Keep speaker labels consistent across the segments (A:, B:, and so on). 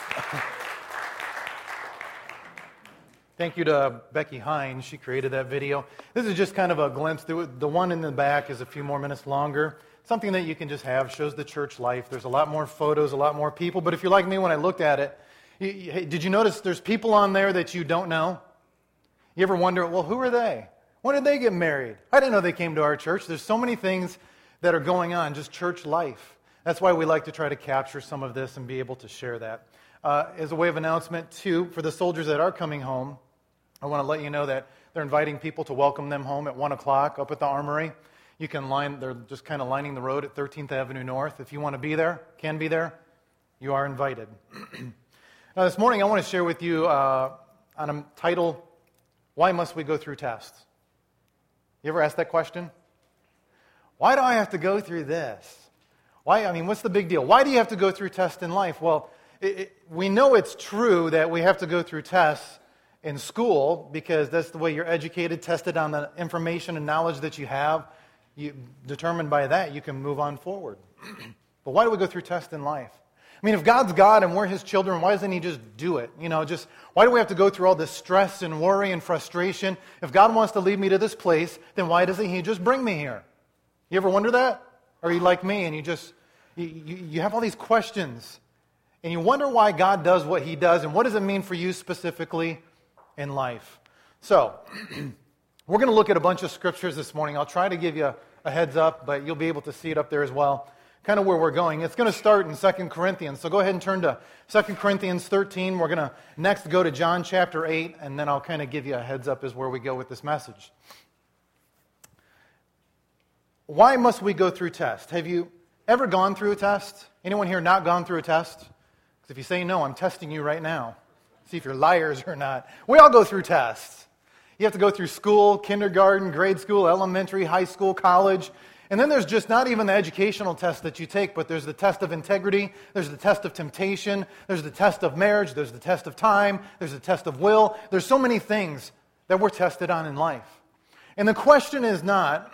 A: Thank you to Becky Hines. She created that video. This is just kind of a glimpse. The one in the back is a few more minutes longer. Something that you can just have, shows the church life. There's a lot more photos, a lot more people. But if you're like me, when I looked at it, did you notice there's people on there that you don't know? You ever wonder, well, who are they? When did they get married? I didn't know they came to our church. There's so many things that are going on, just church life. That's why we like to try to capture some of this and be able to share that. As a way of announcement, too, for the soldiers that are coming home, I want to let you know that they're inviting people to welcome them home at 1 o'clock up at the Armory. You can they're just kind of lining the road at 13th Avenue North. If you want to be there, can be there, you are invited. Now, this morning I want to share with you on a title, Why Must We Go Through Tests? You ever asked that question? Why do I have to go through this? What's the big deal? Why do you have to go through tests in life? Well, we know it's true that we have to go through tests in school because that's the way you're educated, tested on the information and knowledge that you have. Determined by that, you can move on forward. But why do we go through tests in life? If God's God and we're His children, why doesn't He just do it? Why do we have to go through all this stress and worry and frustration? If God wants to lead me to this place, then why doesn't He just bring me here? You ever wonder that? Or are you like me and you have all these questions and you wonder why God does what He does and what does it mean for you specifically in life? So, we're going to look at a bunch of scriptures this morning. I'll try to give you a heads up, but you'll be able to see it up there as well, kind of where we're going. It's going to start in 2 Corinthians. So go ahead and turn to 2 Corinthians 13. We're going to next go to John chapter 8, and then I'll kind of give you a heads up as where we go with this message. Why must we go through tests? Have you ever gone through a test? Anyone here not gone through a test? Because if you say no, I'm testing you right now. See if you're liars or not. We all go through tests. You have to go through school, kindergarten, grade school, elementary, high school, college. And then there's just not even the educational test that you take, but there's the test of integrity, there's the test of temptation, there's the test of marriage, there's the test of time, there's the test of will. There's so many things that we're tested on in life. And the question is not,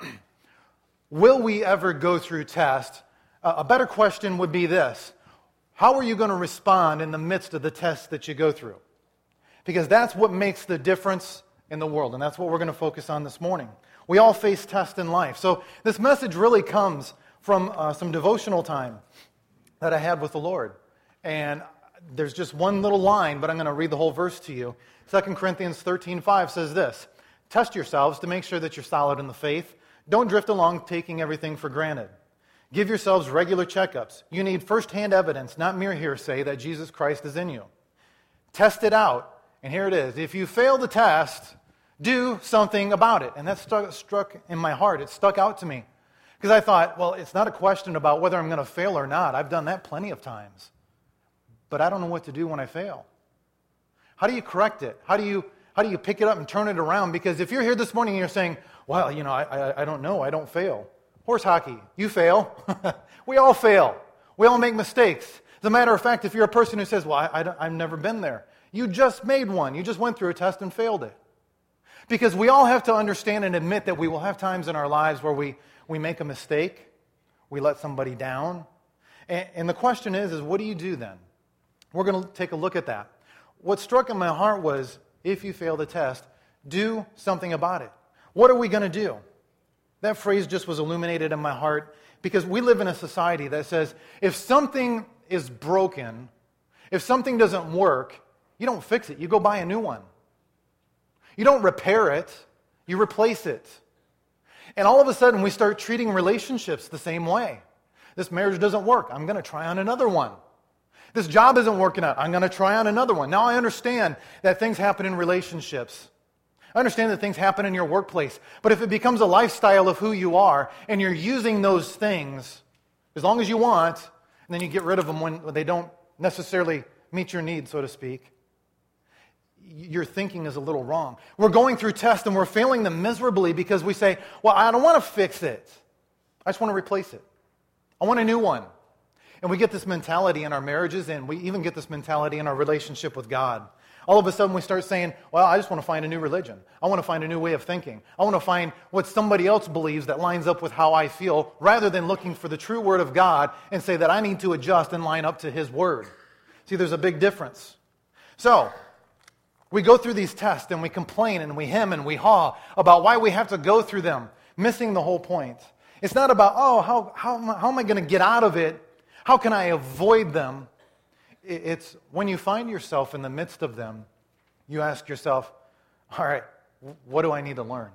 A: will we ever go through tests? A better question would be this: how are you going to respond in the midst of the tests that you go through? Because that's what makes the difference in the world, and that's what we're going to focus on this morning. We all face tests in life. So this message really comes from some devotional time that I had with the Lord. And there's just one little line, but I'm going to read the whole verse to you. 2 Corinthians 13:5 says this: test yourselves to make sure that you're solid in the faith. Don't drift along taking everything for granted. Give yourselves regular checkups. You need first-hand evidence, not mere hearsay, that Jesus Christ is in you. Test it out. And here it is. If you fail the test, do something about it. And that struck in my heart. It stuck out to me. Because I thought, well, it's not a question about whether I'm going to fail or not. I've done that plenty of times. But I don't know what to do when I fail. How do you correct it? How do you pick it up and turn it around? Because if you're here this morning and you're saying, well, I don't know. I don't fail. Horse hockey, you fail. We all fail. We all make mistakes. As a matter of fact, if you're a person who says, well, I've never been there. You just made one. You just went through a test and failed it. Because we all have to understand and admit that we will have times in our lives where we make a mistake, we let somebody down. And the question is what do you do then? We're going to take a look at that. What struck in my heart was, if you fail the test, do something about it. What are we going to do? That phrase just was illuminated in my heart because we live in a society that says if something is broken, if something doesn't work, you don't fix it. You go buy a new one. You don't repair it. You replace it. And all of a sudden, we start treating relationships the same way. This marriage doesn't work. I'm going to try on another one. This job isn't working out. I'm going to try on another one. Now, I understand that things happen in relationships. I understand that things happen in your workplace. But if it becomes a lifestyle of who you are, and you're using those things as long as you want, and then you get rid of them when they don't necessarily meet your needs, so to speak, your thinking is a little wrong. We're going through tests and we're failing them miserably because we say, well, I don't want to fix it. I just want to replace it. I want a new one. And we get this mentality in our marriages, and we even get this mentality in our relationship with God. All of a sudden we start saying, well, I just want to find a new religion. I want to find a new way of thinking. I want to find what somebody else believes that lines up with how I feel, rather than looking for the true Word of God and say that I need to adjust and line up to His Word. See, there's a big difference. So, we go through these tests and we complain and we hem and we haw about why we have to go through them, missing the whole point. It's not about, how am I going to get out of it? How can I avoid them? It's when you find yourself in the midst of them, you ask yourself, all right, what do I need to learn?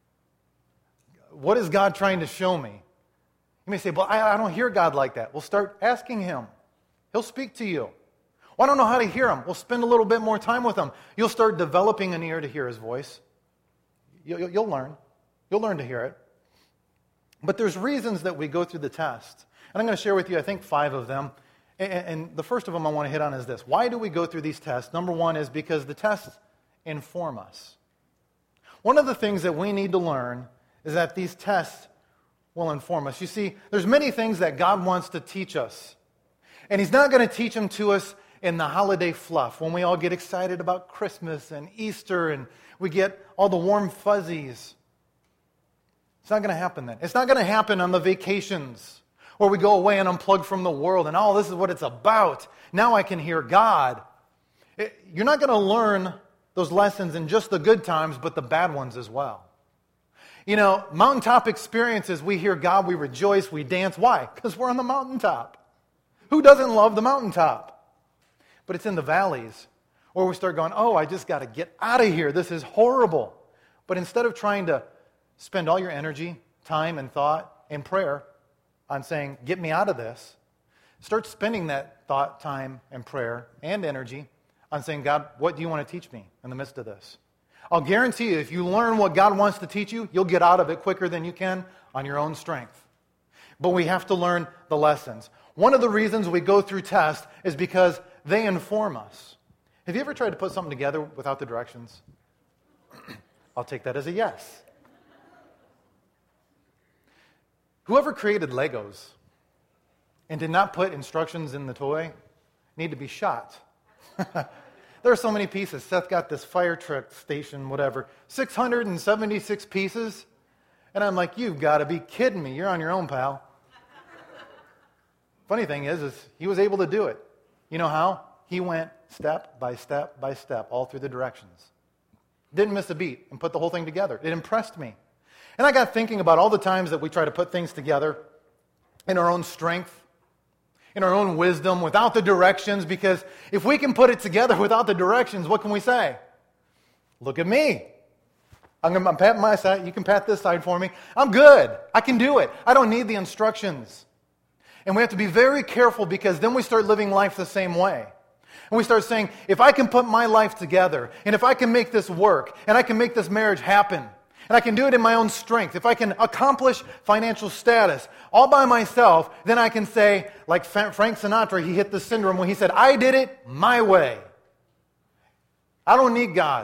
A: What is God trying to show me? You may say, well, I don't hear God like that. Well, start asking Him. He'll speak to you. Well, I don't know how to hear Him. Well, spend a little bit more time with Him. You'll start developing an ear to hear His voice. You'll learn. You'll learn to hear it. But there's reasons that we go through the test. And I'm going to share with you, I think, 5 of them. And the first of them I want to hit on is this. Why do we go through these tests? Number 1 is because the tests inform us. One of the things that we need to learn is that these tests will inform us. You see, there's many things that God wants to teach us. And He's not going to teach them to us in the holiday fluff, when we all get excited about Christmas and Easter and we get all the warm fuzzies. It's not going to happen then. It's not going to happen on the vacations where we go away and unplug from the world and, this is what it's about. Now I can hear God. You're not going to learn those lessons in just the good times, but the bad ones as well. You know, mountaintop experiences, we hear God, we rejoice, we dance. Why? Because we're on the mountaintop. Who doesn't love the mountaintop? But it's in the valleys where we start going, I just got to get out of here. This is horrible. But instead of trying to spend all your energy, time, and thought and prayer on saying, get me out of this, start spending that thought, time, and prayer and energy on saying, God, what do you want to teach me in the midst of this? I'll guarantee you, if you learn what God wants to teach you, you'll get out of it quicker than you can on your own strength. But we have to learn the lessons. One of the reasons we go through tests is because they inform us. Have you ever tried to put something together without the directions? I'll take that as a yes. Whoever created Legos and did not put instructions in the toy need to be shot. There are so many pieces. Seth got this fire truck station, whatever, 676 pieces. And I'm like, you've got to be kidding me. You're on your own, pal. Funny thing is he was able to do it. You know how? He went step by step by step all through the directions. Didn't miss a beat and put the whole thing together. It impressed me. And I got thinking about all the times that we try to put things together in our own strength, in our own wisdom, without the directions, because if we can put it together without the directions, what can we say? Look at me. I'm patting my side. You can pat this side for me. I'm good. I can do it. I don't need the instructions. And we have to be very careful, because then we start living life the same way. And we start saying, if I can put my life together, and if I can make this work, and I can make this marriage happen, and I can do it in my own strength, if I can accomplish financial status all by myself, then I can say, like Frank Sinatra, he hit the syndrome when he said, I did it my way. I don't need God.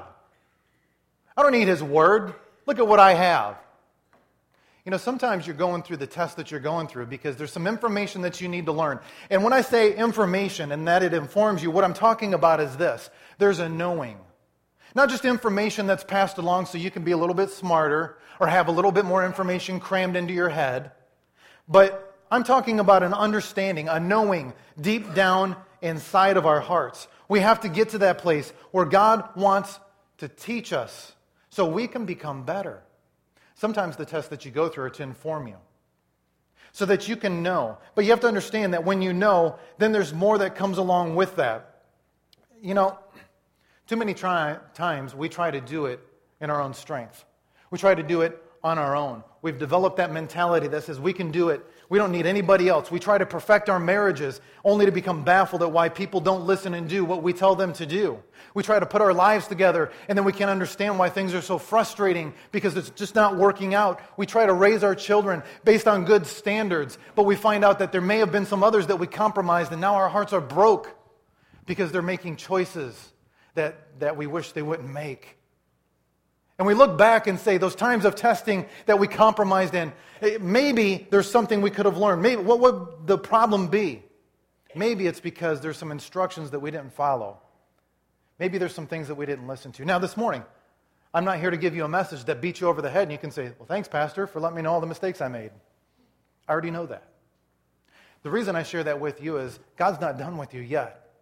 A: I don't need His Word. Look at what I have. You know, sometimes you're going through the test that you're going through because there's some information that you need to learn. And when I say information and that it informs you, what I'm talking about is this. There's a knowing. Not just information that's passed along so you can be a little bit smarter or have a little bit more information crammed into your head. But I'm talking about an understanding, a knowing deep down inside of our hearts. We have to get to that place where God wants to teach us so we can become better. Sometimes the tests that you go through are to inform you so that you can know. But you have to understand that when you know, then there's more that comes along with that. You know, too many times we try to do it in our own strength. We try to do it on our own. We've developed that mentality that says we can do it. We don't need anybody else. We try to perfect our marriages only to become baffled at why people don't listen and do what we tell them to do. We try to put our lives together and then we can't understand why things are so frustrating because it's just not working out. We try to raise our children based on good standards, but we find out that there may have been some others that we compromised and now our hearts are broke because they're making choices that we wish they wouldn't make. And we look back and say, those times of testing that we compromised in, maybe there's something we could have learned. Maybe what would the problem be? Maybe it's because there's some instructions that we didn't follow. Maybe there's some things that we didn't listen to. Now this morning, I'm not here to give you a message that beats you over the head and you can say, well, thanks, Pastor, for letting me know all the mistakes I made. I already know that. The reason I share that with you is God's not done with you yet.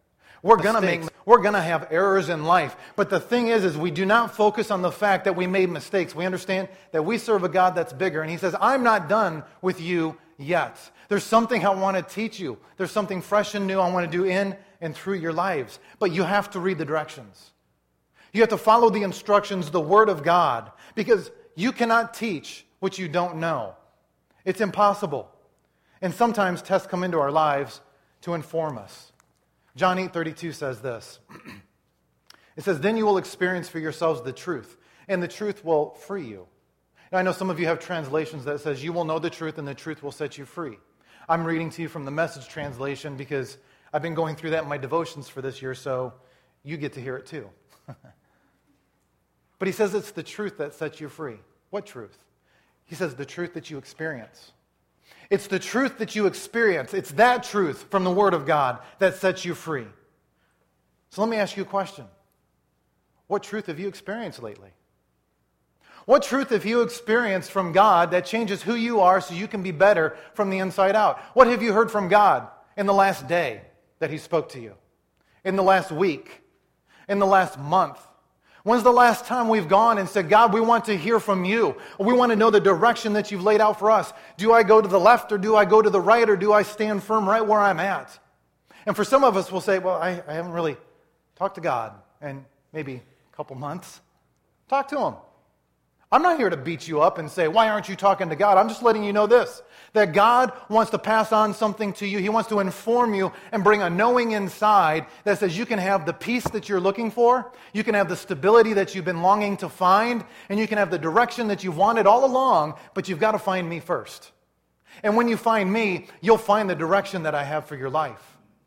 A: We're going to have errors in life. But the thing is we do not focus on the fact that we made mistakes. We understand that we serve a God that's bigger. And he says, I'm not done with you yet. There's something I want to teach you. There's something fresh and new I want to do in and through your lives. But you have to read the directions. You have to follow the instructions, the Word of God, because you cannot teach what you don't know. It's impossible. And sometimes tests come into our lives to inform us. John 8:32 says this. It says, then you will experience for yourselves the truth, and the truth will free you. Now, I know some of you have translations that says, you will know the truth, and the truth will set you free. I'm reading to you from the Message translation because I've been going through that in my devotions for this year, so you get to hear it too. But he says it's the truth that sets you free. What truth? He says the truth that you experience. It's the truth that you experience. It's that truth from the Word of God that sets you free. So let me ask you a question. What truth have you experienced lately? What truth have you experienced from God that changes who you are so you can be better from the inside out? What have you heard from God in the last day that He spoke to you? In the last week? In the last month? When's the last time we've gone and said, God, we want to hear from you. We want to know the direction that you've laid out for us. Do I go to the left or do I go to the right or do I stand firm right where I'm at? And for some of us, we'll say, well, I haven't really talked to God in maybe a couple months. Talk to Him. I'm not here to beat you up and say, why aren't you talking to God? I'm just letting you know this, that God wants to pass on something to you. He wants to inform you and bring a knowing inside that says you can have the peace that you're looking for, you can have the stability that you've been longing to find, and you can have the direction that you've wanted all along, but you've got to find me first. And when you find me, you'll find the direction that I have for your life.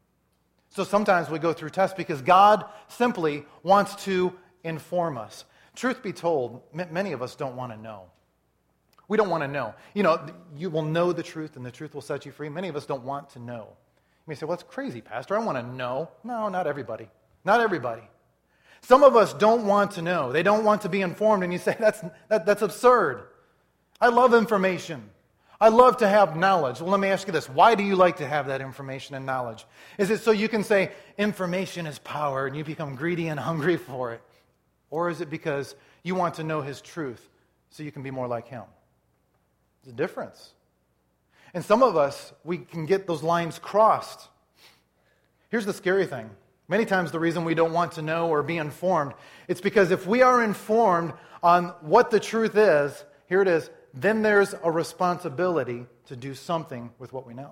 A: So sometimes we go through tests because God simply wants to inform us. Truth be told, many of us don't want to know. We don't want to know. You know, you will know the truth and the truth will set you free. Many of us don't want to know. You may say, well, that's crazy, Pastor. I want to know. No, not everybody. Not everybody. Some of us don't want to know. They don't want to be informed. And you say, that's absurd. I love information. I love to have knowledge. Well, let me ask you this. Why do you like to have that information and knowledge? Is it so you can say, information is power, and you become greedy and hungry for it? Or is it because you want to know His truth so you can be more like Him? There's a difference. And some of us, we can get those lines crossed. Here's the scary thing. Many times the reason we don't want to know or be informed, it's because if we are informed on what the truth is, here it is, then there's a responsibility to do something with what we know.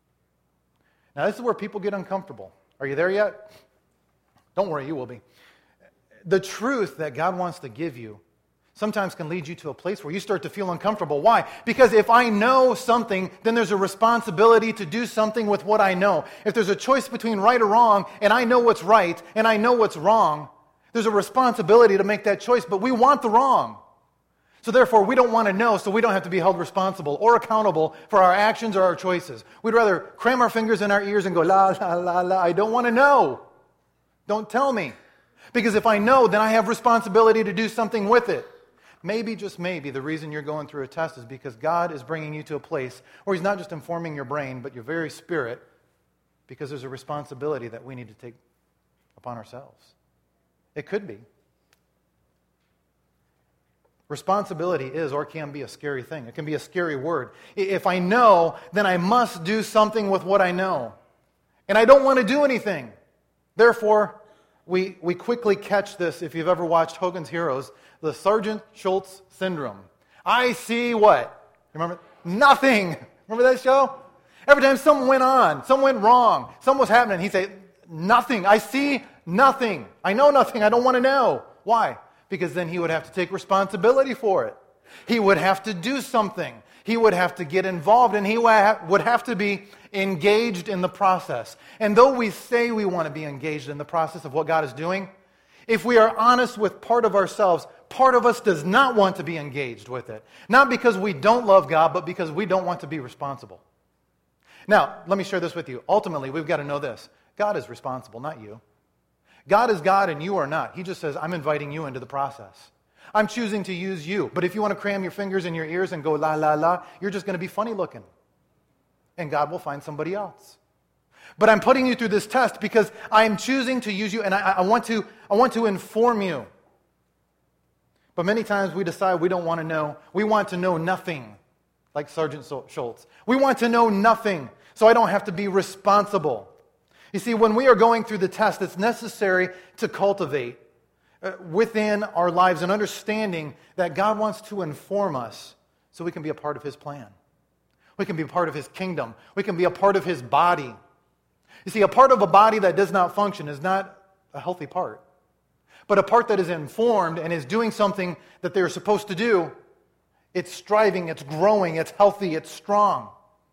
A: Now this is where people get uncomfortable. Are you there yet? Don't worry, you will be. The truth that God wants to give you sometimes can lead you to a place where you start to feel uncomfortable. Why? Because if I know something, then there's a responsibility to do something with what I know. If there's a choice between right or wrong, and I know what's right, and I know what's wrong, there's a responsibility to make that choice, but we want the wrong. So therefore, we don't want to know, so we don't have to be held responsible or accountable for our actions or our choices. We'd rather cram our fingers in our ears and go, la, la, la, la, I don't want to know. Don't tell me. Because if I know, then I have responsibility to do something with it. Maybe, just maybe, the reason you're going through a test is because God is bringing you to a place where He's not just informing your brain, but your very spirit, because there's a responsibility that we need to take upon ourselves. It could be. Responsibility is or can be a scary thing. It can be a scary word. If I know, then I must do something with what I know. And I don't want to do anything. Therefore, we quickly catch this, if you've ever watched Hogan's Heroes, the Sergeant Schultz syndrome. I see what? Remember? Nothing. Remember that show? Every time something went on, something went wrong, something was happening, he'd say, nothing. I see nothing. I know nothing. I don't want to know. Why? Because then he would have to take responsibility for it. He would have to do something. He would have to get involved, and he would have to be engaged in the process. And though we say we want to be engaged in the process of what God is doing, if we are honest with part of ourselves, part of us does not want to be engaged with it. Not because we don't love God, but because we don't want to be responsible. Now, let me share this with you. Ultimately, we've got to know this. God is responsible, not you. God is God and you are not. He just says, I'm inviting you into the process. I'm choosing to use you. But if you want to cram your fingers in your ears and go la, la, la, you're just going to be funny looking. And God will find somebody else. But I'm putting you through this test because I'm choosing to use you, and I want to inform you. But many times we decide we don't want to know. We want to know nothing, like Sergeant Schultz. We want to know nothing, so I don't have to be responsible. You see, when we are going through the test, it's necessary to cultivate within our lives an understanding that God wants to inform us so we can be a part of His plan. We can be a part of His kingdom. We can be a part of His body. You see, a part of a body that does not function is not a healthy part. But a part that is informed and is doing something that they're supposed to do, it's striving, it's growing, it's healthy, it's strong.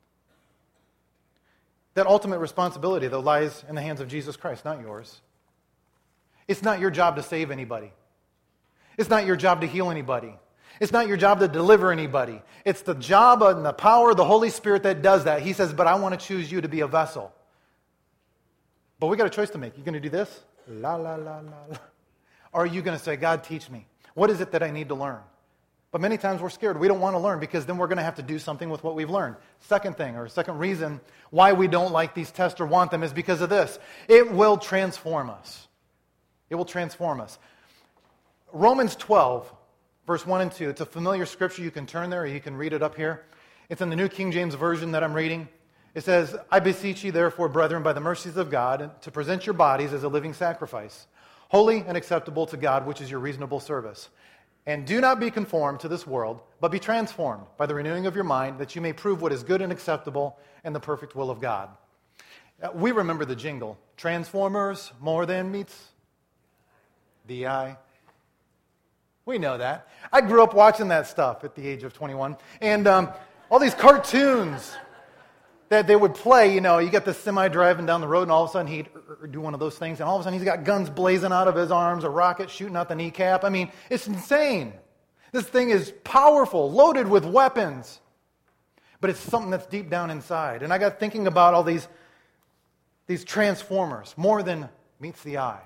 A: That ultimate responsibility, though, lies in the hands of Jesus Christ, not yours. It's not your job to save anybody. It's not your job to heal anybody. It's not your job to deliver anybody. It's the job and the power of the Holy Spirit that does that. He says, but I want to choose you to be a vessel. But we got a choice to make. You going to do this? La, la, la, la, la. Or are you going to say, God, teach me. What is it that I need to learn? But many times we're scared. We don't want to learn because then we're going to have to do something with what we've learned. Second thing, or second reason why we don't like these tests or want them is because of this. It will transform us. It will transform us. Romans 12, verse 1 and 2. It's a familiar scripture. You can turn there or you can read it up here. It's in the New King James Version that I'm reading. It says, I beseech you, therefore, brethren, by the mercies of God, to present your bodies as a living sacrifice, holy and acceptable to God, which is your reasonable service. And do not be conformed to this world, but be transformed by the renewing of your mind, that you may prove what is good and acceptable and the perfect will of God. We remember the jingle, Transformers, more than meets the eye. We know that. I grew up watching that stuff at the age of 21. And all these cartoons that they would play, you get the semi driving down the road, and all of a sudden he'd do one of those things, and all of a sudden he's got guns blazing out of his arms, a rocket shooting out the kneecap. I mean, it's insane. This thing is powerful, loaded with weapons. But it's something that's deep down inside. And I got thinking about all these transformers, more than meets the eye.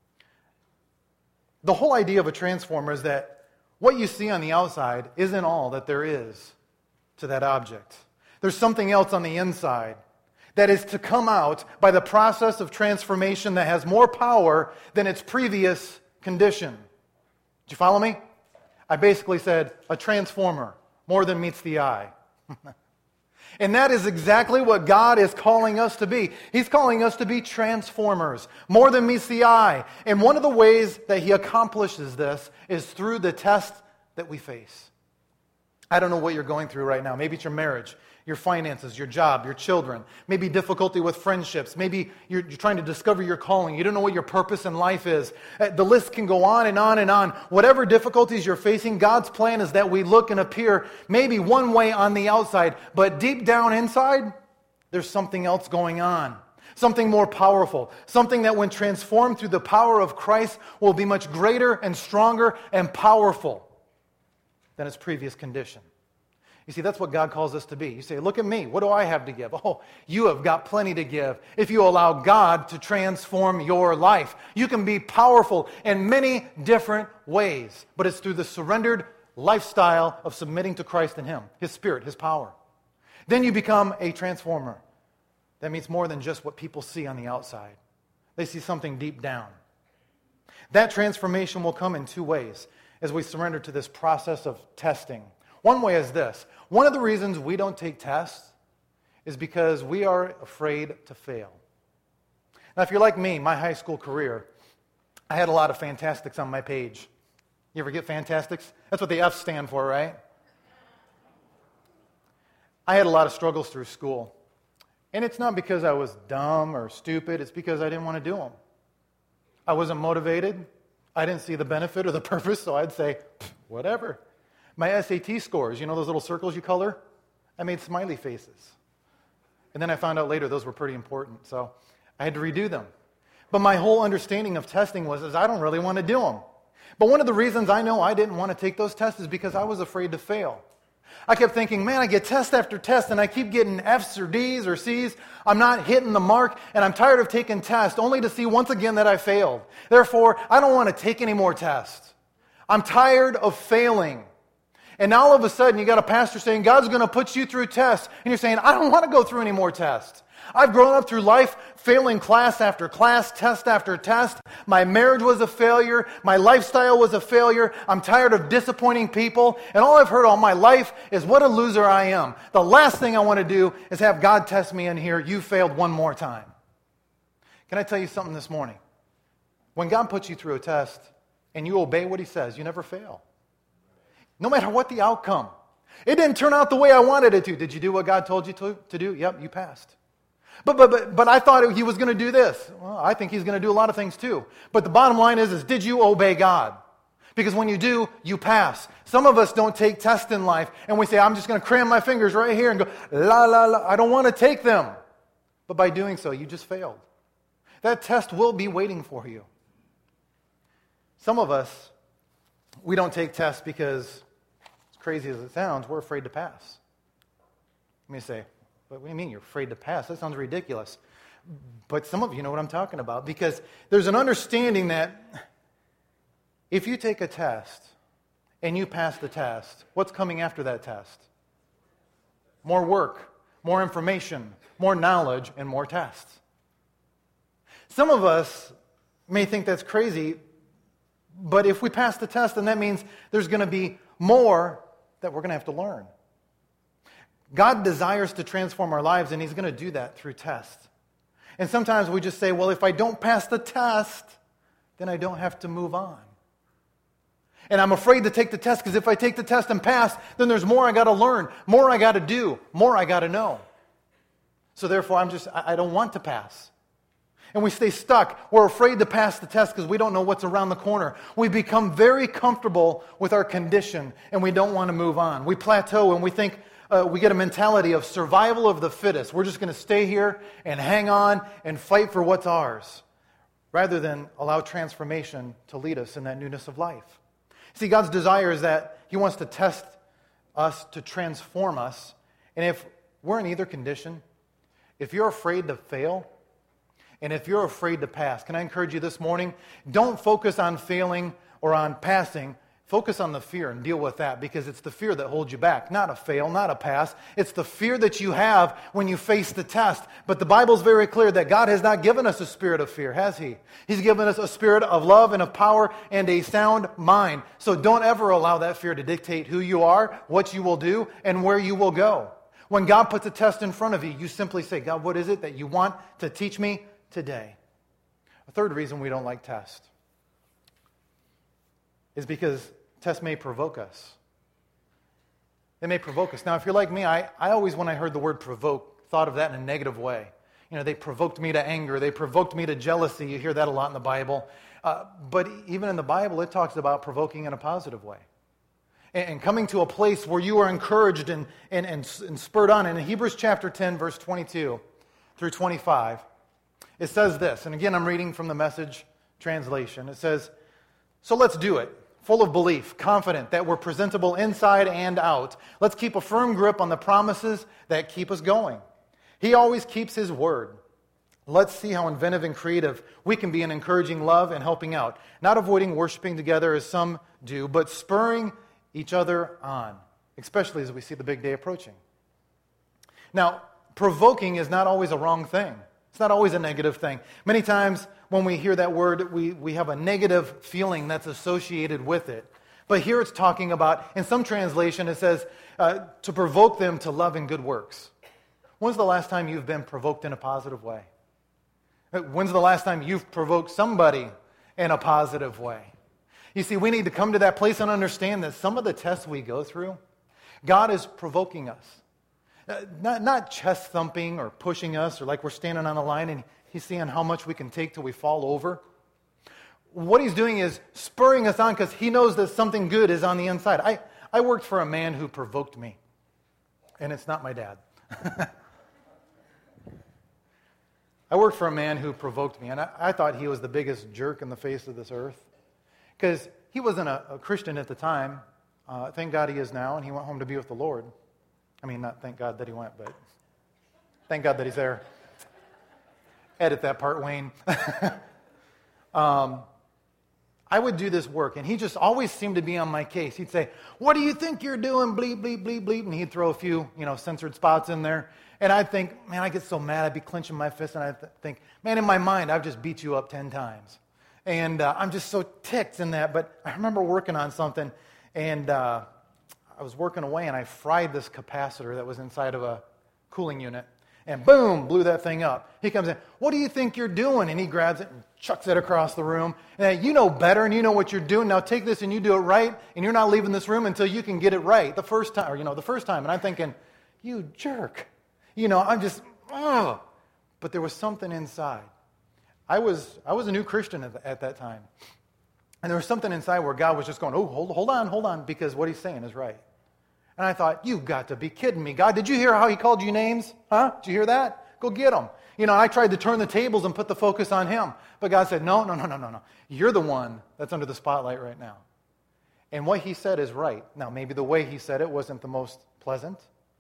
A: The whole idea of a transformer is that what you see on the outside isn't all that there is to that object. There's something else on the inside that is to come out by the process of transformation that has more power than its previous condition. Did you follow me? I basically said a transformer, more than meets the eye. And that is exactly what God is calling us to be. He's calling us to be transformers, more than meets the eye. And one of the ways that He accomplishes this is through the test that we face. I don't know what you're going through right now. Maybe it's your marriage, your finances, your job, your children. Maybe difficulty with friendships. Maybe you're trying to discover your calling. You don't know what your purpose in life is. The list can go on and on and on. Whatever difficulties you're facing, God's plan is that we look and appear maybe one way on the outside, but deep down inside, there's something else going on. Something more powerful. Something that when transformed through the power of Christ will be much greater and stronger and powerful than its previous condition. You see, that's what God calls us to be. You say, look at me. What do I have to give? Oh, you have got plenty to give if you allow God to transform your life. You can be powerful in many different ways, but it's through the surrendered lifestyle of submitting to Christ and Him, His Spirit, His power. Then you become a transformer. That means more than just what people see on the outside. They see something deep down. That transformation will come in two ways as we surrender to this process of testing. One way is this. One of the reasons we don't take tests is because we are afraid to fail. Now, if you're like me, my high school career, I had a lot of fantastics on my page. You ever get fantastics? That's what the F's stand for, right? I had a lot of struggles through school. And it's not because I was dumb or stupid. It's because I didn't want to do them. I wasn't motivated. I didn't see the benefit or the purpose, so I'd say, whatever. My SAT scores, you know those little circles you color? I made smiley faces. And then I found out later those were pretty important, so I had to redo them. But my whole understanding of testing was I don't really want to do them. But one of the reasons I know I didn't want to take those tests is because I was afraid to fail. I kept thinking, man, I get test after test, and I keep getting F's or D's or C's. I'm not hitting the mark, and I'm tired of taking tests, only to see once again that I failed. Therefore, I don't want to take any more tests. I'm tired of failing. And now all of a sudden, you got a pastor saying, God's going to put you through tests. And you're saying, I don't want to go through any more tests. I've grown up through life failing class after class, test after test. My marriage was a failure. My lifestyle was a failure. I'm tired of disappointing people. And all I've heard all my life is what a loser I am. The last thing I want to do is have God test me in here. You failed one more time. Can I tell you something this morning? When God puts you through a test and you obey what he says, you never fail. No matter what the outcome. It didn't turn out the way I wanted it to. Did you do what God told you to do? Yep, you passed. But I thought he was going to do this. Well, I think he's going to do a lot of things too. But the bottom line is did you obey God? Because when you do, you pass. Some of us don't take tests in life and we say, I'm just going to cram my fingers right here and go, la, la, la. I don't want to take them. But by doing so, you just failed. That test will be waiting for you. Some of us, we don't take tests because, as crazy as it sounds, we're afraid to pass. You may say, what do you mean you're afraid to pass? That sounds ridiculous. But some of you know what I'm talking about, because there's an understanding that if you take a test and you pass the test, what's coming after that test? More work, more information, more knowledge, and more tests. Some of us may think that's crazy, but if we pass the test, then that means there's going to be more that we're going to have to learn. God desires to transform our lives, and he's going to do that through tests. And sometimes we just say, well, if I don't pass the test, then I don't have to move on. And I'm afraid to take the test because if I take the test and pass, then there's more I got to learn, more I got to do, more I got to know. So therefore, I don't want to pass. And we stay stuck. We're afraid to pass the test because we don't know what's around the corner. We become very comfortable with our condition and we don't want to move on. We plateau and we think we get a mentality of survival of the fittest. We're just going to stay here and hang on and fight for what's ours rather than allow transformation to lead us in that newness of life. See, God's desire is that he wants to test us to transform us. And if we're in either condition, if you're afraid to fail, and if you're afraid to pass, can I encourage you this morning? Don't focus on failing or on passing. Focus on the fear and deal with that, because it's the fear that holds you back. Not a fail, not a pass. It's the fear that you have when you face the test. But the Bible's very clear that God has not given us a spirit of fear, has he? He's given us a spirit of love and of power and a sound mind. So don't ever allow that fear to dictate who you are, what you will do, and where you will go. When God puts a test in front of you, you simply say, God, what is it that you want to teach me today? A third reason we don't like tests is because tests may provoke us. They may provoke us. Now, if you're like me, I always, when I heard the word provoke, thought of that in a negative way. You know, they provoked me to anger. They provoked me to jealousy. You hear that a lot in the Bible. But even in the Bible, it talks about provoking in a positive way. And coming to a place where you are encouraged and spurred on. And in Hebrews chapter 10, verse 22 through 25, it says this. And again, I'm reading from the Message translation. It says, so let's do it. Full of belief, confident that we're presentable inside and out. Let's keep a firm grip on the promises that keep us going. He always keeps his word. Let's see how inventive and creative we can be in encouraging love and helping out. Not avoiding worshiping together as some do, but spurring each other on, especially as we see the big day approaching. Now, provoking is not always a wrong thing. It's not always a negative thing. Many times when we hear that word, we have a negative feeling that's associated with it. But here it's talking about, in some translation, it says, to provoke them to love and good works. When's the last time you've been provoked in a positive way? When's the last time you've provoked somebody in a positive way? You see, we need to come to that place and understand that some of the tests we go through, God is provoking us. Not chest thumping or pushing us or like we're standing on the line and he's seeing how much we can take till we fall over. What he's doing is spurring us on because he knows that something good is on the inside. I worked for a man who provoked me, and it's not my dad. I worked for a man who provoked me, and I thought he was the biggest jerk in the face of this earth because he wasn't a Christian at the time. Thank God he is now, and he went home to be with the Lord. I mean, not thank God that he went, but thank God that he's there. Edit that part, Wayne. I I would do this work, and he just always seemed to be on my case. He'd say, "What do you think you're doing? Bleep, bleep, bleep, bleep." And he'd throw a few, censored spots in there. And I'd think, man, I get so mad. I'd be clenching my fist, and I'd think, man, in my mind, I've just beat you up 10 times. And I'm just so ticked in that. But I remember working on something, and I was working away, and I fried this capacitor that was inside of a cooling unit. And boom, blew that thing up. He comes in, "What do you think you're doing?" And he grabs it and chucks it across the room. And you know better, and you know what you're doing. Now take this and you do it right, and you're not leaving this room until you can get it right the first time. And I'm thinking, you jerk. I'm just, oh. But there was something inside. I was a new Christian at that time. And there was something inside where God was just going, "Oh, hold on, because what he's saying is right." And I thought, you've got to be kidding me. God, did you hear how he called you names? Huh? Did you hear that? Go get them. I tried to turn the tables and put the focus on him. But God said, no. You're the one that's under the spotlight right now. And what he said is right. Now, maybe the way he said it wasn't the most pleasant.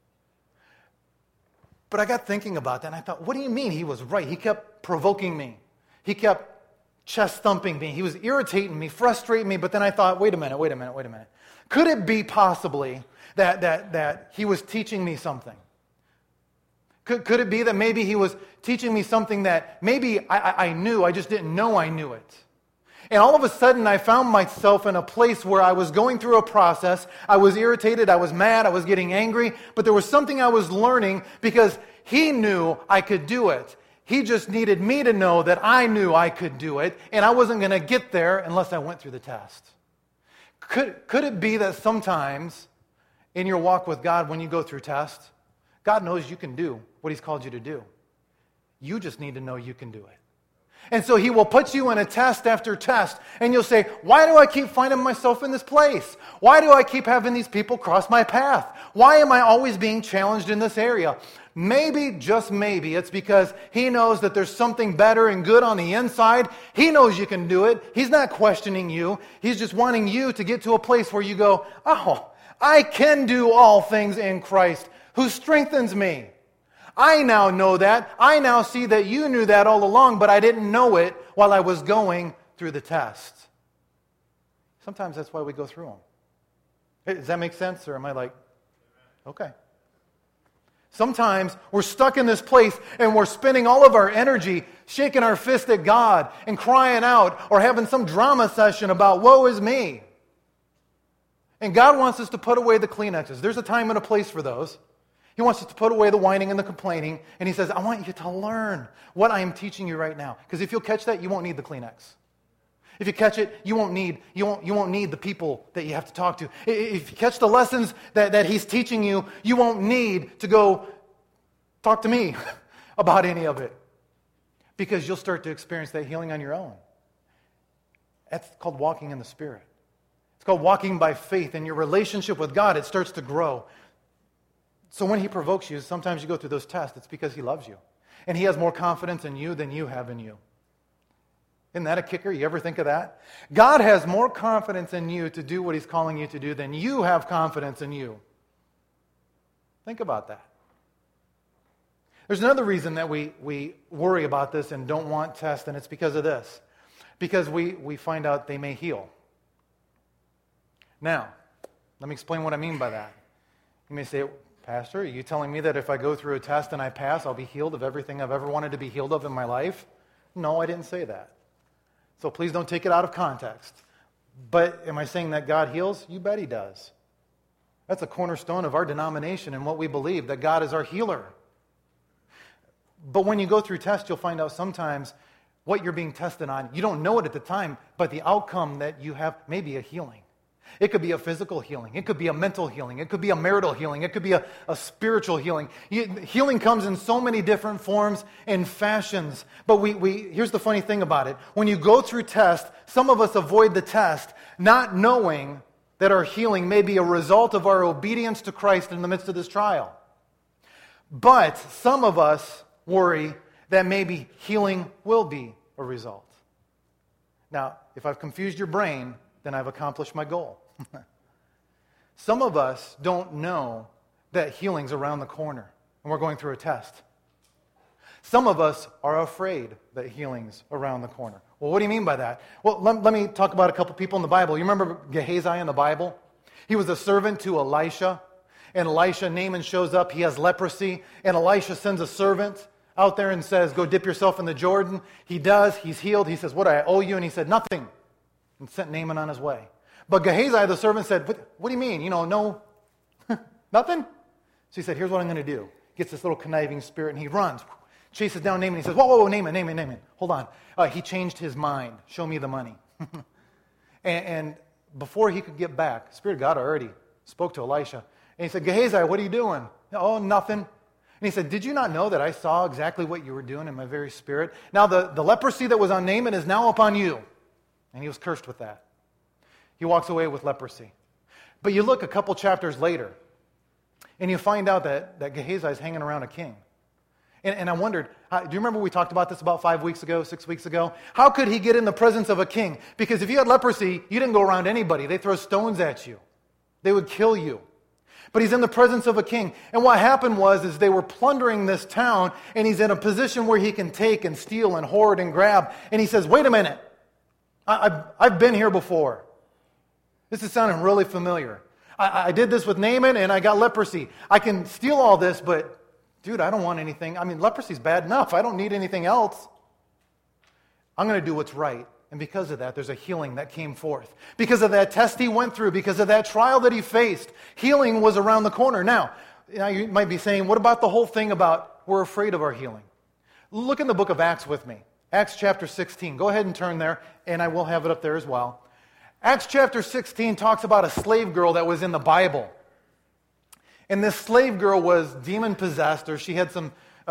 A: But I got thinking about that, and I thought, what do you mean he was right? He kept provoking me. He kept chest thumping me. He was irritating me, frustrating me. But then I thought, wait a minute. Could it be possibly that he was teaching me something? Could it be that maybe he was teaching me something that maybe I knew, I just didn't know I knew it? And all of a sudden I found myself in a place where I was going through a process. I was irritated, I was mad, I was getting angry, but there was something I was learning because he knew I could do it. He just needed me to know that I knew I could do it, and I wasn't going to get there unless I went through the test. Could it be that sometimes in your walk with God, when you go through tests, God knows you can do what he's called you to do. You just need to know you can do it. And so he will put you in a test after test, and you'll say, why do I keep finding myself in this place? Why do I keep having these people cross my path? Why am I always being challenged in this area? Maybe, just maybe, it's because he knows that there's something better and good on the inside. He knows you can do it. He's not questioning you. He's just wanting you to get to a place where you go, oh, I can do all things in Christ who strengthens me. I now know that. I now see that you knew that all along, but I didn't know it while I was going through the test. Sometimes that's why we go through them. Does that make sense? Or am I like, okay. Sometimes we're stuck in this place and we're spending all of our energy shaking our fist at God and crying out or having some drama session about woe is me. And God wants us to put away the Kleenexes. There's a time and a place for those. He wants us to put away the whining and the complaining. And he says, I want you to learn what I am teaching you right now. Because if you'll catch that, you won't need the Kleenex. If you catch it, you won't need the people that you have to talk to. If you catch the lessons that he's teaching you, you won't need to go talk to me about any of it. Because you'll start to experience that healing on your own. That's called walking in the Spirit. It's called walking by faith. And your relationship with God, it starts to grow. So when he provokes you, sometimes you go through those tests, it's because he loves you. And he has more confidence in you than you have in you. Isn't that a kicker? You ever think of that? God has more confidence in you to do what he's calling you to do than you have confidence in you. Think about that. There's another reason that we worry about this and don't want tests, and it's because of this. Because we find out they may heal. Now, let me explain what I mean by that. You may say, Pastor, are you telling me that if I go through a test and I pass, I'll be healed of everything I've ever wanted to be healed of in my life? No, I didn't say that. So please don't take it out of context. But am I saying that God heals? You bet he does. That's a cornerstone of our denomination and what we believe, that God is our healer. But when you go through tests, you'll find out sometimes what you're being tested on. You don't know it at the time, but the outcome that you have may be a healing. It could be a physical healing. It could be a mental healing. It could be a marital healing. It could be a spiritual healing. Healing comes in so many different forms and fashions. But here's the funny thing about it. When you go through tests, some of us avoid the test not knowing that our healing may be a result of our obedience to Christ in the midst of this trial. But some of us worry that maybe healing will be a result. Now, if I've confused your brain, then I've accomplished my goal. Some of us don't know that healing's around the corner and we're going through a test. Some of us are afraid that healing's around the corner. Well, what do you mean by that? Well, let me talk about a couple people in the Bible. You remember Gehazi in the Bible? He was a servant to Elisha. And Elisha, Naaman shows up. He has leprosy. And Elisha sends a servant out there and says, go dip yourself in the Jordan. He does. He's healed. He says, what do I owe you? And he said, nothing. And sent Naaman on his way. But Gehazi, the servant, said, what do you mean? No, nothing? So he said, here's what I'm going to do. Gets this little conniving spirit and he runs. Chases down Naaman. He says, whoa, Naaman. Hold on. He changed his mind. Show me the money. and before he could get back, the Spirit of God already spoke to Elisha. And he said, Gehazi, what are you doing? Oh, nothing. And he said, did you not know that I saw exactly what you were doing in my very spirit? Now the leprosy that was on Naaman is now upon you. And he was cursed with that. He walks away with leprosy. But you look a couple chapters later, and you find out that Gehazi is hanging around a king. And I wondered, do you remember we talked about this about 6 weeks ago? How could he get in the presence of a king? Because if you had leprosy, you didn't go around anybody. They throw stones at you. They would kill you. But he's in the presence of a king. And what happened is they were plundering this town, and he's in a position where he can take and steal and hoard and grab. And he says, wait a minute. I've been here before. This is sounding really familiar. I did this with Naaman, and I got leprosy. I can steal all this, but, dude, I don't want anything. I mean, leprosy's bad enough. I don't need anything else. I'm going to do what's right. And because of that, there's a healing that came forth. Because of that test he went through, because of that trial that he faced, healing was around the corner. Now, you might be saying, what about the whole thing about we're afraid of our healing? Look in the book of Acts with me. Acts chapter 16. Go ahead and turn there, and I will have it up there as well. Acts chapter 16 talks about a slave girl that was in the Bible. And this slave girl was demon-possessed, or she had some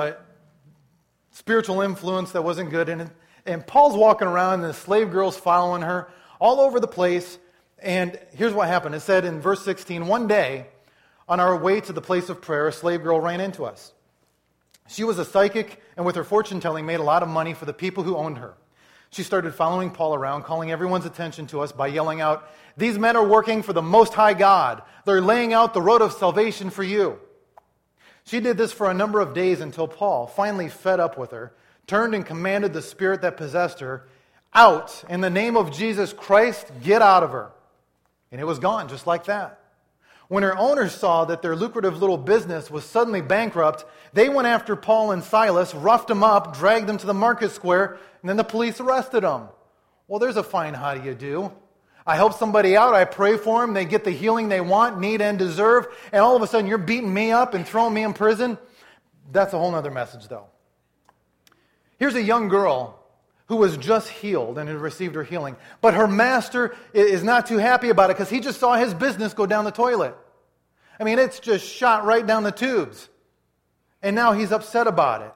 A: spiritual influence that wasn't good. And Paul's walking around, and the slave girl's following her all over the place. And here's what happened. It said in verse 16, one day, on our way to the place of prayer, a slave girl ran into us. She was a psychic, and with her fortune-telling, made a lot of money for the people who owned her. She started following Paul around, calling everyone's attention to us by yelling out, "These men are working for the Most High God. They're laying out the road of salvation for you." She did this for a number of days until Paul, finally fed up with her, turned and commanded the spirit that possessed her, "Out, in the name of Jesus Christ, get out of her." And it was gone, just like that. When her owners saw that their lucrative little business was suddenly bankrupt, they went after Paul and Silas, roughed them up, dragged them to the market square, and then the police arrested them. Well, there's a fine how do you do. I help somebody out, I pray for them, they get the healing they want, need, and deserve, and all of a sudden you're beating me up and throwing me in prison? That's a whole other message, though. Here's a young girl who was just healed and had received her healing, but her master is not too happy about it because he just saw his business go down the toilet. I mean, it's just shot right down the tubes. And now he's upset about it.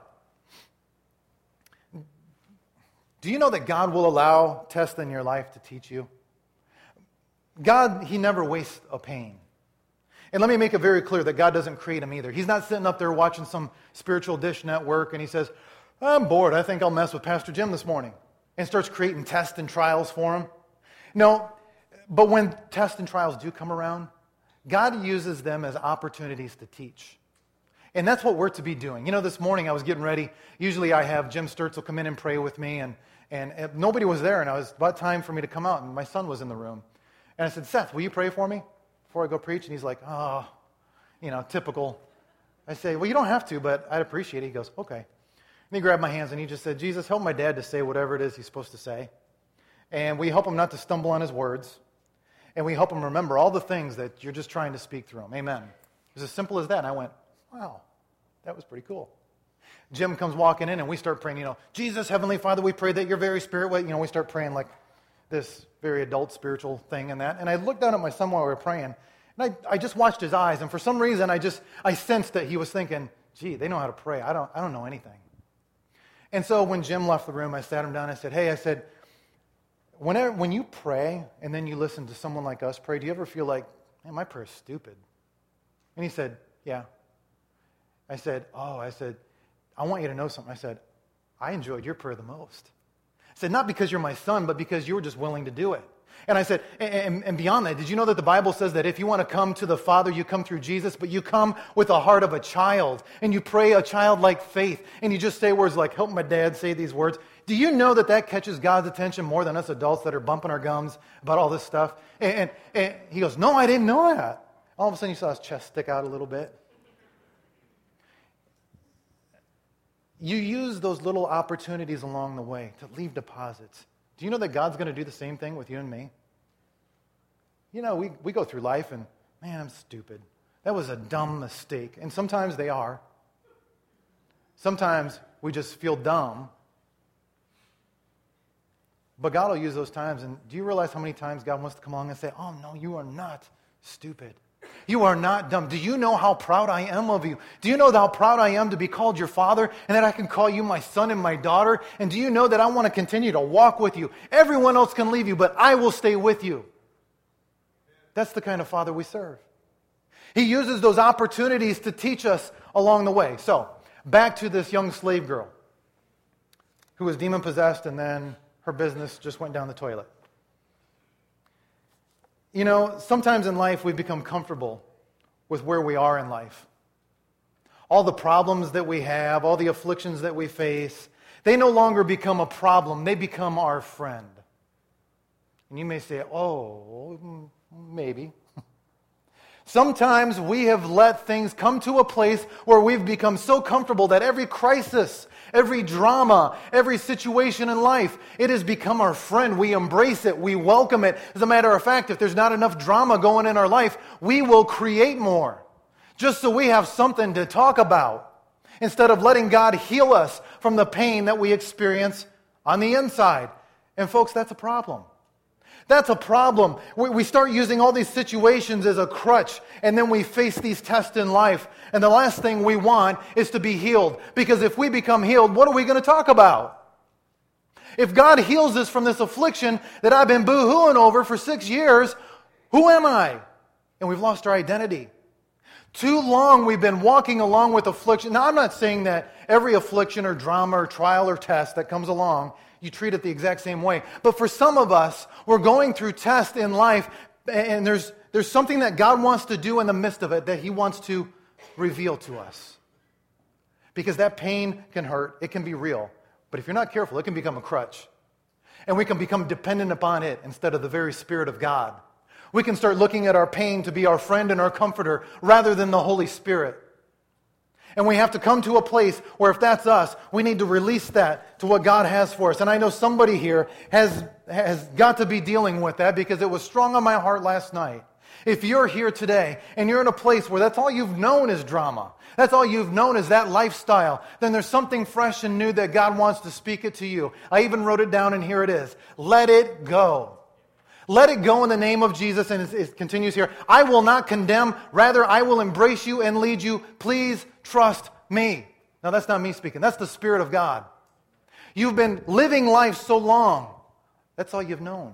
A: Do you know that God will allow tests in your life to teach you? God, He never wastes a pain. And let me make it very clear that God doesn't create them either. He's not sitting up there watching some spiritual dish network and He says, "I'm bored. I think I'll mess with Pastor Jim this morning." And starts creating tests and trials for him. No, but when tests and trials do come around, God uses them as opportunities to teach. And that's what we're to be doing. You know, this morning I was getting ready. Usually I have Jim Sturtzel come in and pray with me, and nobody was there, and it was about time for me to come out, and my son was in the room. And I said, "Seth, will you pray for me before I go preach?" And he's like, "Oh, typical." I say, "Well, you don't have to, but I'd appreciate it." He goes, "Okay." And he grabbed my hands, and he just said, "Jesus, help my dad to say whatever it is he's supposed to say. And we help him not to stumble on his words. And we help him remember all the things that you're just trying to speak through him. Amen." It was as simple as that. And I went, wow, that was pretty cool. Jim comes walking in, and we start praying, "Jesus, Heavenly Father, we pray that your very spirit," we start praying like this very adult spiritual thing and that. And I looked down at my son while we were praying, and I just watched his eyes, and for some reason I sensed that he was thinking, "Gee, they know how to pray. I don't know anything." And so when Jim left the room, I sat him down, I said, "Hey," I said, when you pray and then you listen to someone like us pray, do you ever feel like, "Man, my prayer is stupid"? And he said, "Yeah." I said, "I want you to know something." I said, "I enjoyed your prayer the most." I said, "Not because you're my son, but because you were just willing to do it." And I said, and beyond that, did you know that the Bible says that if you want to come to the Father, you come through Jesus, but you come with the heart of a child, and you pray a childlike faith, and you just say words like, "Help my dad say these words." Do you know that catches God's attention more than us adults that are bumping our gums about all this stuff? And he goes, no, I didn't know that. All of a sudden you saw his chest stick out a little bit. You use those little opportunities along the way to leave deposits. Do you know that God's going to do the same thing with you and me? You know, we go through life and, man, I'm stupid. That was a dumb mistake. And sometimes they are. Sometimes we just feel dumb. But God will use those times. And do you realize how many times God wants to come along and say, oh, no, you are not stupid. You are not dumb. Do you know how proud I am of you? Do you know how proud I am to be called your father and that I can call you my son and my daughter? And do you know that I want to continue to walk with you? Everyone else can leave you, but I will stay with you. That's the kind of father we serve. He uses those opportunities to teach us along the way. So, back to this young slave girl who was demon-possessed and then her business just went down the toilet. You know, sometimes in life we become comfortable with where we are in life. All the problems that we have, all the afflictions that we face, they no longer become a problem. They become our friend. And you may say, oh, maybe. Sometimes we have let things come to a place where we've become so comfortable that every crisis, every drama, every situation in life, it has become our friend. We embrace it. We welcome it. As a matter of fact, if there's not enough drama going in our life, we will create more just so we have something to talk about instead of letting God heal us from the pain that we experience on the inside. And folks, that's a problem. That's a problem. We start using all these situations as a crutch, and then we face these tests in life. And the last thing we want is to be healed. Because if we become healed, what are we going to talk about? If God heals us from this affliction that I've been boo-hooing over for 6 years, who am I? And we've lost our identity. Too long we've been walking along with affliction. Now, I'm not saying that every affliction or drama or trial or test that comes along, you treat it the exact same way. But for some of us, we're going through tests in life, and there's something that God wants to do in the midst of it that He wants to reveal to us. Because that pain can hurt. It can be real. But if you're not careful, it can become a crutch. And we can become dependent upon it instead of the very Spirit of God. We can start looking at our pain to be our friend and our comforter rather than the Holy Spirit. And we have to come to a place where if that's us, we need to release that to what God has for us. And I know somebody here has got to be dealing with that because it was strong on my heart last night. If you're here today and you're in a place where that's all you've known is drama, that's all you've known is that lifestyle, then there's something fresh and new that God wants to speak it to you. I even wrote it down and here it is. Let it go. Let it go in the name of Jesus, and it continues here. I will not condemn, rather I will embrace you and lead you. Please trust me. Now that's not me speaking, that's the Spirit of God. You've been living life so long, that's all you've known.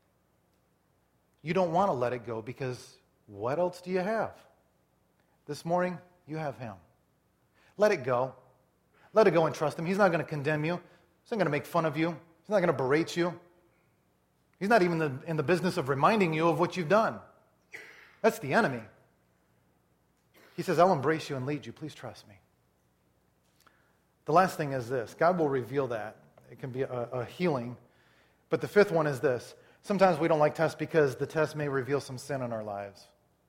A: You don't want to let it go because what else do you have? This morning, you have Him. Let it go. Let it go and trust Him. He's not going to condemn you. He's not going to make fun of you. He's not going to berate you. He's not even in the business of reminding you of what you've done. That's the enemy. He says, I'll embrace you and lead you. Please trust me. The last thing is this. God will reveal that. It can be a healing. But the fifth one is this. Sometimes we don't like tests because the test may reveal some sin in our lives.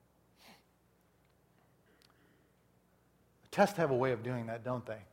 A: Tests have a way of doing that, don't they?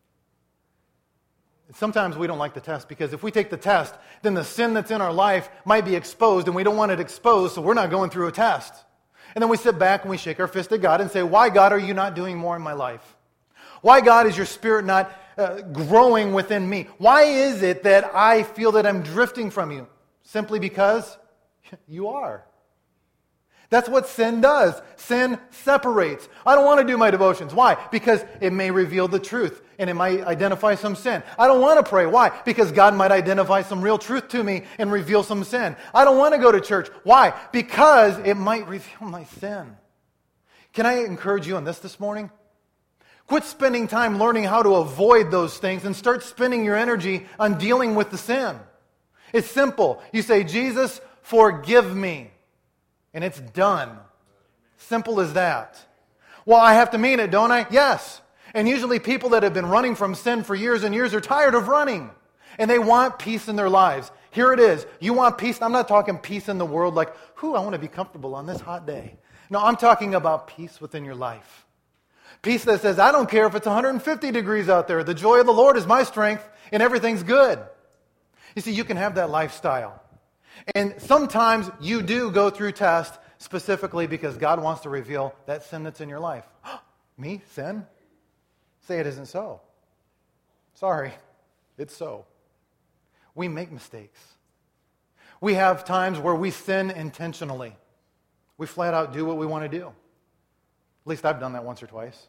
A: Sometimes we don't like the test because if we take the test, then the sin that's in our life might be exposed and we don't want it exposed, so we're not going through a test. And then we sit back and we shake our fist at God and say, why, God, are you not doing more in my life? Why, God, is your Spirit not growing within me? Why is it that I feel that I'm drifting from you? Simply because you are. That's what sin does. Sin separates. I don't want to do my devotions. Why? Because it may reveal the truth and it might identify some sin. I don't want to pray. Why? Because God might identify some real truth to me and reveal some sin. I don't want to go to church. Why? Because it might reveal my sin. Can I encourage you on this morning? Quit spending time learning how to avoid those things and start spending your energy on dealing with the sin. It's simple. You say, Jesus, forgive me. And it's done. Simple as that. Well, I have to mean it, don't I? Yes. And usually people that have been running from sin for years and years are tired of running. And they want peace in their lives. Here it is. You want peace? I'm not talking peace in the world like, I want to be comfortable on this hot day. No, I'm talking about peace within your life. Peace that says, I don't care if it's 150 degrees out there. The joy of the Lord is my strength and everything's good. You see, you can have that lifestyle. And sometimes you do go through tests specifically because God wants to reveal that sin that's in your life. Me? Sin? Say it isn't so. Sorry, it's so. We make mistakes. We have times where we sin intentionally. We flat out do what we want to do. At least I've done that once or twice.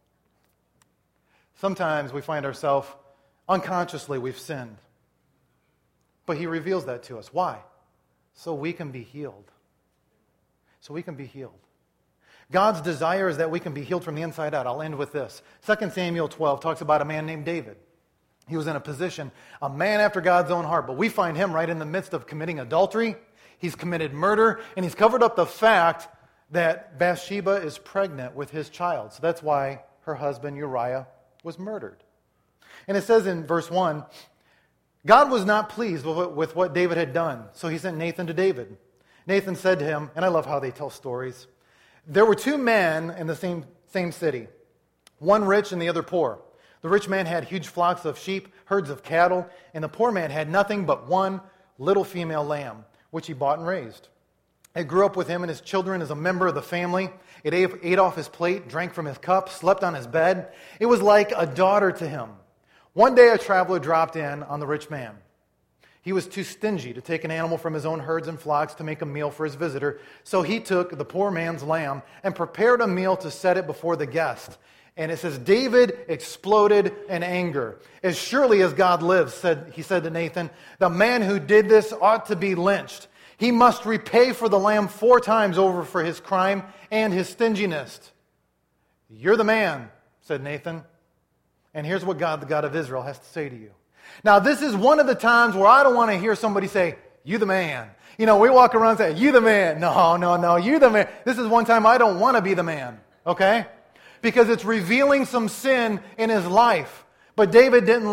A: Sometimes we find ourselves unconsciously we've sinned. But He reveals that to us. Why? So we can be healed. So we can be healed. God's desire is that we can be healed from the inside out. I'll end with this. 2 Samuel 12 talks about a man named David. He was in a position, a man after God's own heart. But we find him right in the midst of committing adultery. He's committed murder. And he's covered up the fact that Bathsheba is pregnant with his child. So that's why her husband Uriah was murdered. And it says in verse 1, God was not pleased with what David had done. So he sent Nathan to David. Nathan said to him, and I love how they tell stories, there were two men in the same city, one rich and the other poor. The rich man had huge flocks of sheep, herds of cattle, and the poor man had nothing but one little female lamb, which he bought and raised. It grew up with him and his children as a member of the family. It ate off his plate, drank from his cup, slept on his bed. It was like a daughter to him. One day a traveler dropped in on the rich man. He was too stingy to take an animal from his own herds and flocks to make a meal for his visitor, so he took the poor man's lamb and prepared a meal to set it before the guest. And it says, David exploded in anger. As surely as God lives, he said to Nathan, the man who did this ought to be lynched. He must repay for the lamb 4 times over for his crime and his stinginess. You're the man, said Nathan. And here's what God, the God of Israel, has to say to you. Now, this is one of the times where I don't want to hear somebody say, you the man. You know, we walk around saying, you the man. No, you the man. This is one time I don't want to be the man, okay? Because it's revealing some sin in his life. But David didn't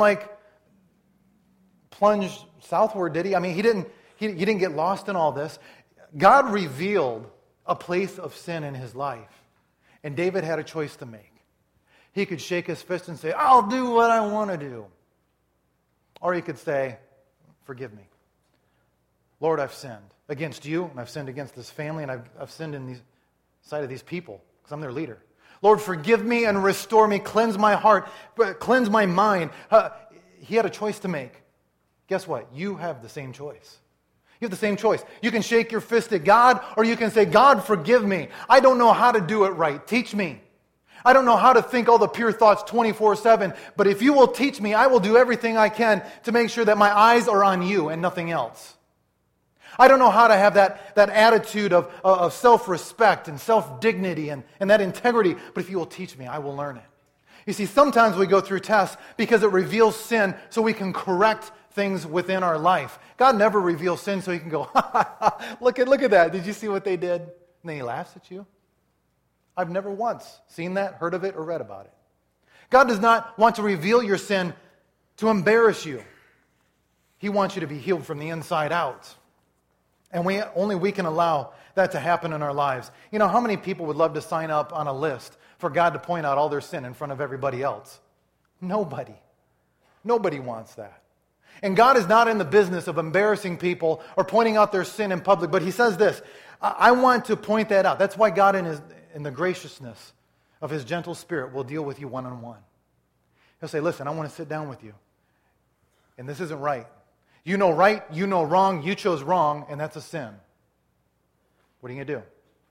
A: plunge southward, did he? I mean, he didn't get lost in all this. God revealed a place of sin in his life. And David had a choice to make. He could shake his fist and say, I'll do what I want to do. Or he could say, forgive me. Lord, I've sinned against you, and I've sinned against this family, and I've sinned in the sight of these people, because I'm their leader. Lord, forgive me and restore me. Cleanse my heart. Cleanse my mind. He had a choice to make. Guess what? You have the same choice. You have the same choice. You can shake your fist at God, or you can say, God, forgive me. I don't know how to do it right. Teach me. I don't know how to think all the pure thoughts 24/7, but if you will teach me, I will do everything I can to make sure that my eyes are on you and nothing else. I don't know how to have that attitude of self-respect and self-dignity and that integrity, but if you will teach me, I will learn it. You see, sometimes we go through tests because it reveals sin so we can correct things within our life. God never reveals sin so he can go, look at that. Did you see what they did? And then he laughs at you. I've never once seen that, heard of it, or read about it. God does not want to reveal your sin to embarrass you. He wants you to be healed from the inside out. And only we can allow that to happen in our lives. You know, how many people would love to sign up on a list for God to point out all their sin in front of everybody else? Nobody. Nobody wants that. And God is not in the business of embarrassing people or pointing out their sin in public, but he says this, I want to point that out. That's why God in the graciousness of his gentle spirit will deal with you one-on-one. He'll say, listen, I want to sit down with you. And this isn't right. You know right, you know wrong, you chose wrong, and that's a sin. What are you going to do?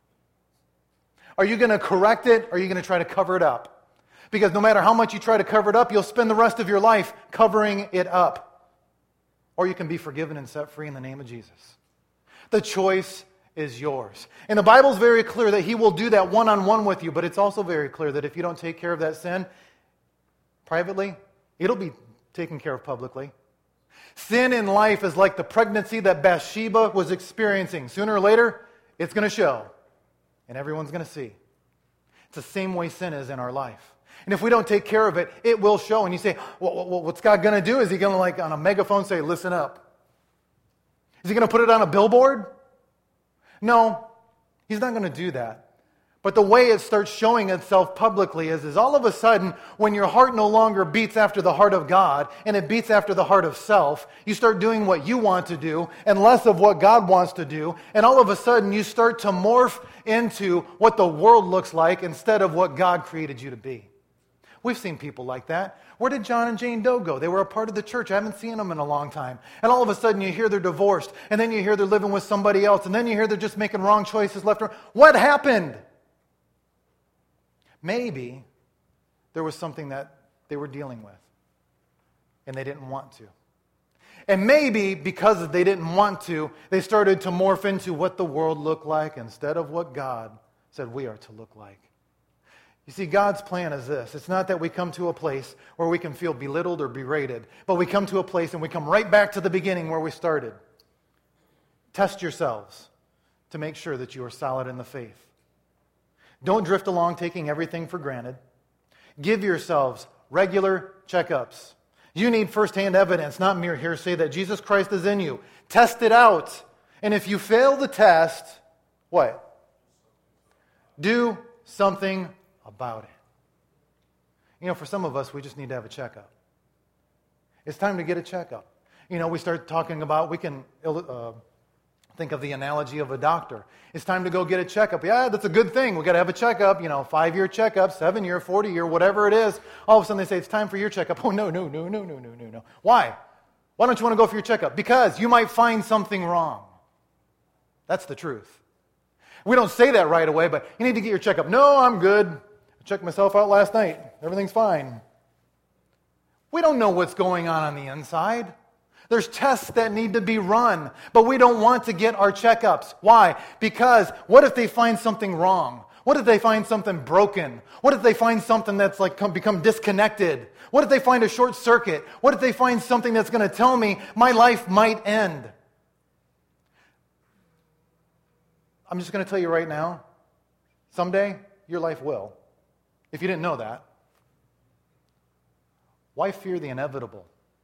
A: Are you going to correct it, or are you going to try to cover it up? Because no matter how much you try to cover it up, you'll spend the rest of your life covering it up. Or you can be forgiven and set free in the name of Jesus. The choice is yours. And the Bible's very clear that he will do that one-on-one with you, but it's also very clear that if you don't take care of that sin privately, it'll be taken care of publicly. Sin in life is like the pregnancy that Bathsheba was experiencing. Sooner or later, it's going to show, and everyone's going to see. It's the same way sin is in our life. And if we don't take care of it, it will show. And you say, well, what's God going to do? Is he going to, like, on a megaphone say, listen up? Is he going to put it on a billboard? No, he's not going to do that. But the way it starts showing itself publicly is all of a sudden, when your heart no longer beats after the heart of God, and it beats after the heart of self, you start doing what you want to do, and less of what God wants to do, and all of a sudden you start to morph into what the world looks like instead of what God created you to be. We've seen people like that. Where did John and Jane Doe go? They were a part of the church. I haven't seen them in a long time. And all of a sudden you hear they're divorced, and then you hear they're living with somebody else, and then you hear they're just making wrong choices left and right. What happened? Maybe there was something that they were dealing with, and they didn't want to. And maybe because they didn't want to, they started to morph into what the world looked like instead of what God said we are to look like. You see, God's plan is this. It's not that we come to a place where we can feel belittled or berated, but we come to a place and we come right back to the beginning where we started. Test yourselves to make sure that you are solid in the faith. Don't drift along taking everything for granted. Give yourselves regular checkups. You need firsthand evidence, not mere hearsay, that Jesus Christ is in you. Test it out. And if you fail the test, what? Do something about it. You know, for some of us, we just need to have a checkup. It's time to get a checkup. You know, we start talking about, we can think of the analogy of a doctor. It's time to go get a checkup. Yeah, that's a good thing. We've got to have a checkup, 5-year checkup, 7-year, 40-year, whatever it is. All of a sudden they say, it's time for your checkup. Oh, no. Why? Why don't you want to go for your checkup? Because you might find something wrong. That's the truth. We don't say that right away, but you need to get your checkup. No, I'm good. I checked myself out last night. Everything's fine. We don't know what's going on the inside. There's tests that need to be run, but we don't want to get our checkups. Why? Because what if they find something wrong? What if they find something broken? What if they find something that's become disconnected? What if they find a short circuit? What if they find something that's going to tell me my life might end? I'm just going to tell you right now, someday your life will. If you didn't know that, why fear the inevitable?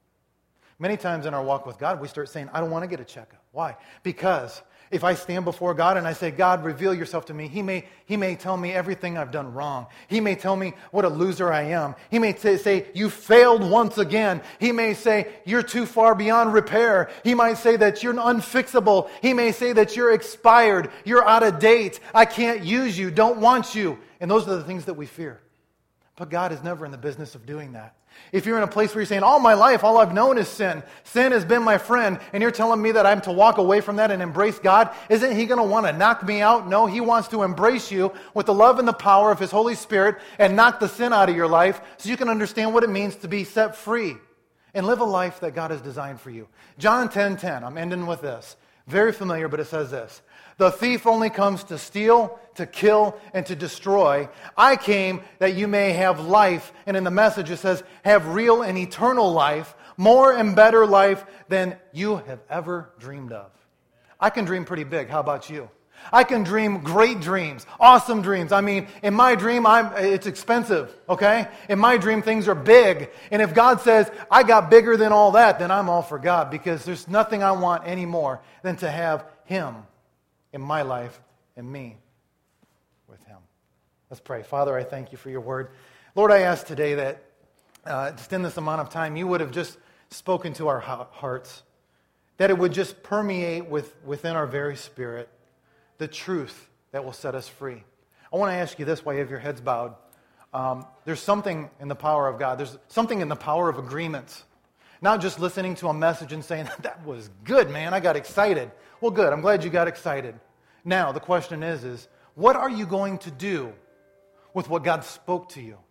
A: Many times in our walk with God, we start saying, I don't want to get a checkup. Why? Because if I stand before God and I say, God, reveal yourself to me, He may tell me everything I've done wrong. He may tell me what a loser I am. He may say, you failed once again. He may say, you're too far beyond repair. He might say that you're unfixable. He may say that you're expired. You're out of date. I can't use you. Don't want you. And those are the things that we fear. But God is never in the business of doing that. If you're in a place where you're saying, all my life, all I've known is sin. Sin has been my friend, and you're telling me that I'm to walk away from that and embrace God, isn't He going to want to knock me out? No, He wants to embrace you with the love and the power of His Holy Spirit and knock the sin out of your life so you can understand what it means to be set free and live a life that God has designed for you. John 10:10, I'm ending with this. Very familiar, but it says this. The thief only comes to steal, to kill, and to destroy. I came that you may have life. And in the message it says, have real and eternal life, more and better life than you have ever dreamed of. I can dream pretty big. How about you? I can dream great dreams, awesome dreams. I mean, in my dream, it's expensive, okay? In my dream, things are big. And if God says, I got bigger than all that, then I'm all for God, because there's nothing I want any more than to have Him in my life and me with Him. Let's pray. Father, I thank You for Your word. Lord, I ask today that just in this amount of time, You would have just spoken to our hearts, that it would just permeate within our very spirit the truth that will set us free. I want to ask you this while you have your heads bowed. There's something in the power of God. There's something in the power of agreements. Not just listening to a message and saying, that was good, man, I got excited. Well, good, I'm glad you got excited. Now, the question is what are you going to do with what God spoke to you?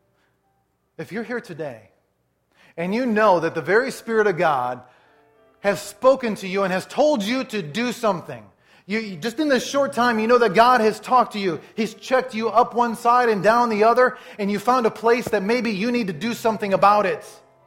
A: If you're here today, and you know that the very Spirit of God has spoken to you and has told you to do something, you just in this short time, you know that God has talked to you. He's checked you up one side and down the other, and you found a place that maybe you need to do something about it.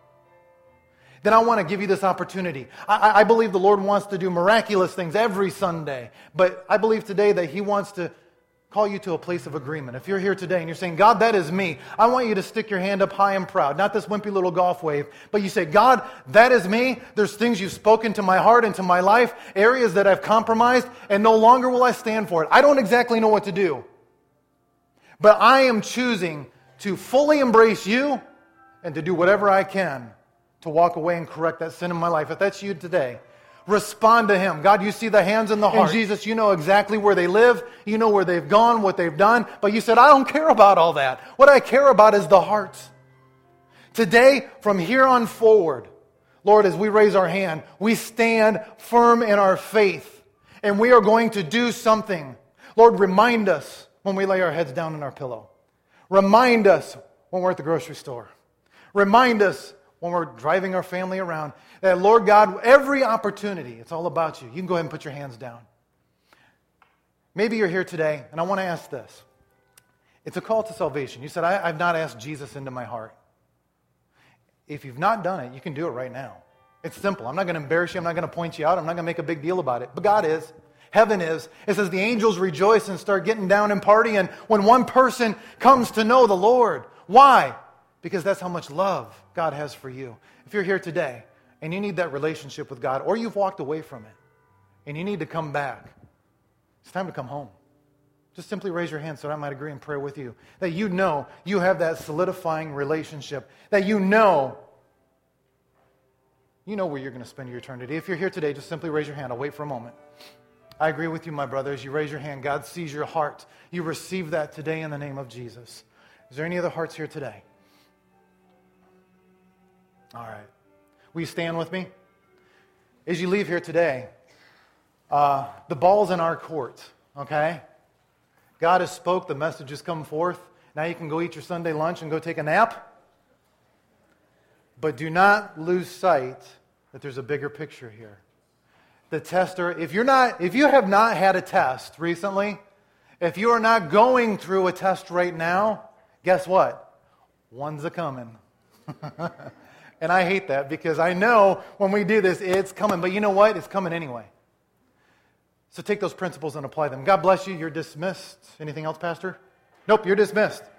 A: Then I want to give you this opportunity. I believe the Lord wants to do miraculous things every Sunday, but I believe today that He wants to call you to a place of agreement. If you're here today and you're saying, God, that is me, I want you to stick your hand up high and proud. Not this wimpy little golf wave, but you say, God, that is me. There's things you've spoken to my heart and to my life, areas that I've compromised, and no longer will I stand for it. I don't exactly know what to do, but I am choosing to fully embrace you and to do whatever I can to walk away and correct that sin in my life. If that's you today, respond to Him. God, you see the hands and the heart. And Jesus, you know exactly where they live. You know where they've gone, what they've done. But you said, I don't care about all that. What I care about is the hearts. Today, from here on forward, Lord, as we raise our hand, we stand firm in our faith. And we are going to do something. Lord, remind us when we lay our heads down on our pillow. Remind us when we're at the grocery store. Remind us when we're driving our family around, that, Lord God, every opportunity, it's all about you. You can go ahead and put your hands down. Maybe you're here today, and I want to ask this. It's a call to salvation. You said, I've not asked Jesus into my heart. If you've not done it, you can do it right now. It's simple. I'm not going to embarrass you. I'm not going to point you out. I'm not going to make a big deal about it. But God is. Heaven is. It says the angels rejoice and start getting down and partying when one person comes to know the Lord. Why? Because that's how much love God has for you. If you're here today and you need that relationship with God, or you've walked away from it and you need to come back, it's time to come home. Just simply raise your hand so that I might agree and pray with you. That you know you have that solidifying relationship. That you know where you're going to spend your eternity. If you're here today, just simply raise your hand. I'll wait for a moment. I agree with you, my brother. As you raise your hand, God sees your heart. You receive that today in the name of Jesus. Is there any other hearts here today? All right. Will you stand with me? As you leave here today, the ball's in our court, okay? God has spoke, the message has come forth. Now you can go eat your Sunday lunch and go take a nap. But do not lose sight that there's a bigger picture here. The tester, if you have not had a test recently, if you are not going through a test right now, guess what? One's a-coming. And I hate that because I know when we do this, it's coming. But you know what? It's coming anyway. So take those principles and apply them. God bless you. You're dismissed. Anything else, Pastor? Nope, you're dismissed.